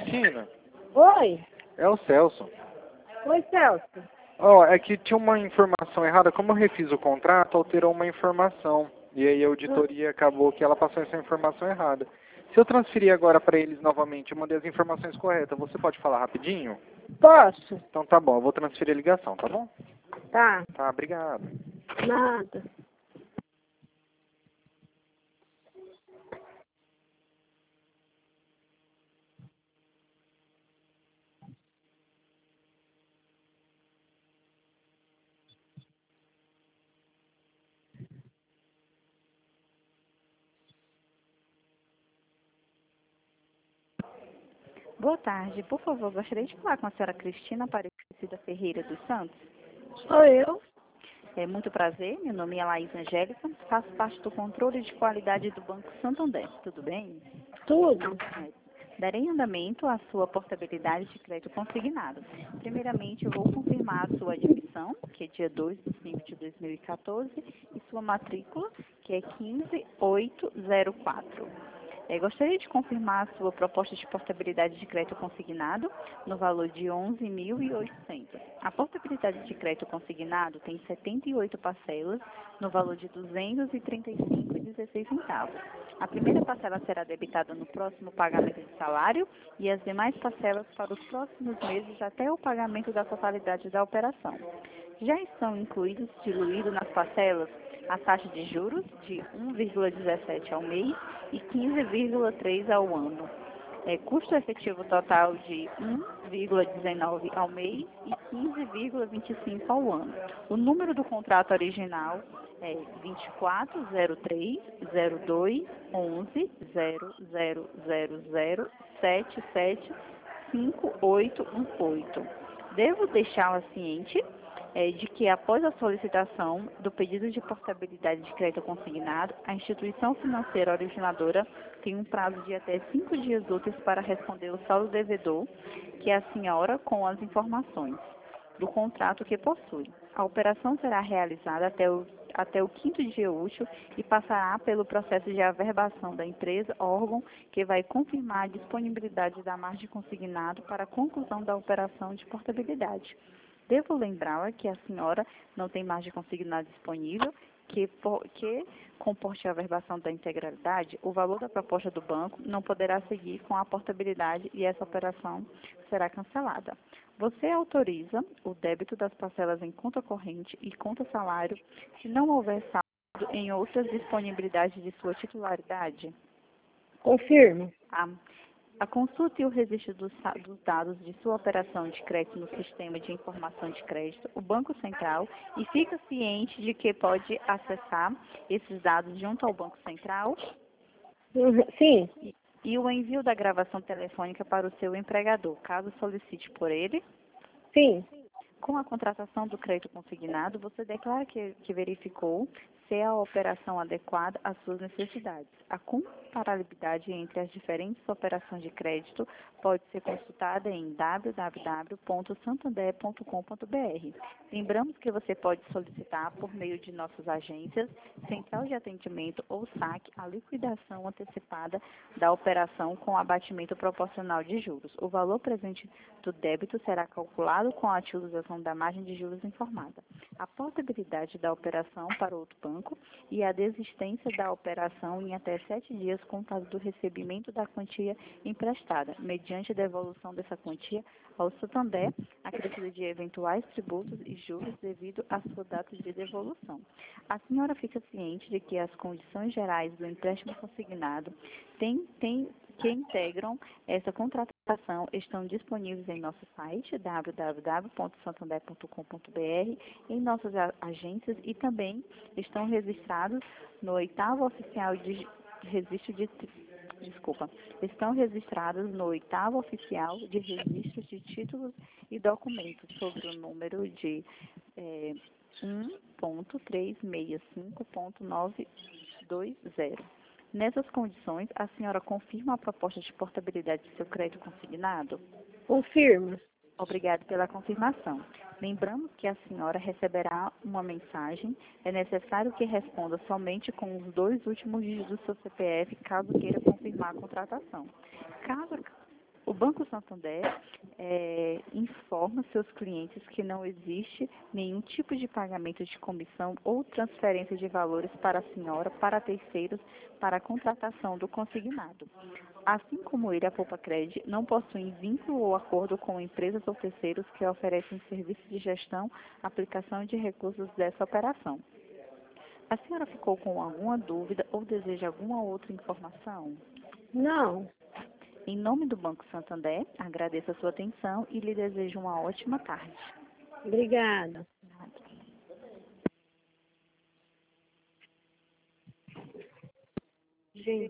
Cristina, Oi? é o Celso. Oi, Celso. É que tinha uma informação errada. Como eu refiz o contrato, alterou uma informação. E aí a auditoria acabou que ela passou essa informação errada. Se eu transferir agora para eles novamente, eu mandei as informações corretas, você pode falar rapidinho? Posso? Então tá bom, eu vou transferir a ligação, tá bom? Tá. Tá, obrigado. Nada. Boa tarde. Por favor, gostaria de falar com a senhora Cristina Aparecida Ferreira dos Santos. Sou eu? É muito prazer, meu nome é Laís Angélica, faço parte do controle de qualidade do Banco Santander. Tudo bem? Tudo. Darei andamento à sua portabilidade de crédito consignado. Primeiramente, eu vou confirmar a sua admissão, que é dia 2 de 5 de 2014, e sua matrícula, que é 15804. Gostaria de confirmar a sua proposta de portabilidade de crédito consignado no valor de 11.800. A portabilidade de crédito consignado tem 78 parcelas no valor de R$ 235,16. A primeira parcela será debitada no próximo pagamento de salário e as demais parcelas para os próximos meses até o pagamento da totalidade da operação. Já estão diluídos nas parcelas a taxa de juros de 1,17 ao mês e 15,3 ao ano. Custo efetivo total de 1,19 ao mês e 15,25 ao ano. O número do contrato original é 2403-0211-0000775818. Devo deixá-la ciente de que, após a solicitação do pedido de portabilidade de crédito consignado, a instituição financeira originadora tem um prazo de até 5 dias úteis para responder o saldo devedor, que é a senhora, com as informações do contrato que possui. A operação será realizada até o quinto dia útil e passará pelo processo de averbação da empresa, órgão que vai confirmar a disponibilidade da margem consignado para a conclusão da operação de portabilidade. Devo lembrá-la que a senhora não tem margem consignada disponível, que comporte a averbação da integralidade, o valor da proposta do banco não poderá seguir com a portabilidade e essa operação será cancelada. Você autoriza o débito das parcelas em conta corrente e conta salário se não houver saldo em outras disponibilidades de sua titularidade? Confirmo. A consulta e o registro dos dados de sua operação de crédito no Sistema de Informação de Crédito, o Banco Central, e fica ciente de que pode acessar esses dados junto ao Banco Central? Sim. E o envio da gravação telefônica para o seu empregador, caso solicite por ele? Sim. Com a contratação do crédito consignado, você declara que verificou se é a operação adequada às suas necessidades. A comparabilidade entre as diferentes operações de crédito pode ser consultada em www.santander.com.br. Lembramos que você pode solicitar, por meio de nossas agências, central de atendimento ou saque, a liquidação antecipada da operação com abatimento proporcional de juros. O valor presente do débito será calculado com a utilização da margem de juros informada. A portabilidade da operação para outro banco e a desistência da operação em até 7 dias contados do recebimento da quantia emprestada, mediante a devolução dessa quantia ao Santander, acrescido de eventuais tributos e juros devido à sua data de devolução. A senhora fica ciente de que as condições gerais do empréstimo consignado que integram essa contratação estão disponíveis em nosso site www.santander.com.br, em nossas agências e também estão registrados no oitavo oficial de registro de títulos e documentos sobre o número de 1.365.920. Nessas condições, a senhora confirma a proposta de portabilidade de seu crédito consignado? Confirmo. Obrigado pela confirmação. Lembramos que a senhora receberá uma mensagem. É necessário que responda somente com os 2 últimos dígitos do seu CPF, caso queira confirmar a contratação. Caso o Banco Santander informa seus clientes que não existe nenhum tipo de pagamento de comissão ou transferência de valores para a senhora, para terceiros, para a contratação do consignado. Assim como ele, a Poupacred não possui vínculo ou acordo com empresas ou terceiros que oferecem serviços de gestão, aplicação de recursos dessa operação. A senhora ficou com alguma dúvida ou deseja alguma outra informação? Não. Em nome do Banco Santander, agradeço a sua atenção e lhe desejo uma ótima tarde. Obrigada. Gente.